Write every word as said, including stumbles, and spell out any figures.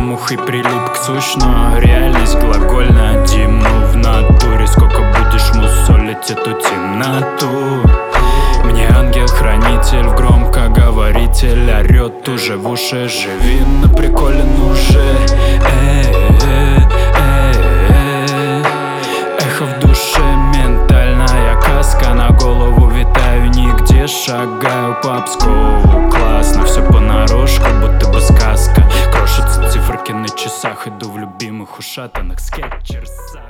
мух и прилип к сущно. Реальность глагольная, Дим, ну в натуре. Сколько будешь мусолить эту темноту? Мне ангел-хранитель в громкоговоритель орёт уже в уши. Живи на приколе, ну же. Эхо в душе, ментальная каска. На голову витаю, нигде шагаю по Пскову. Классно, все понарошку, будто бы сказка. Крошатся циферки на часах, иду в любимых ушатанных скетчерсах.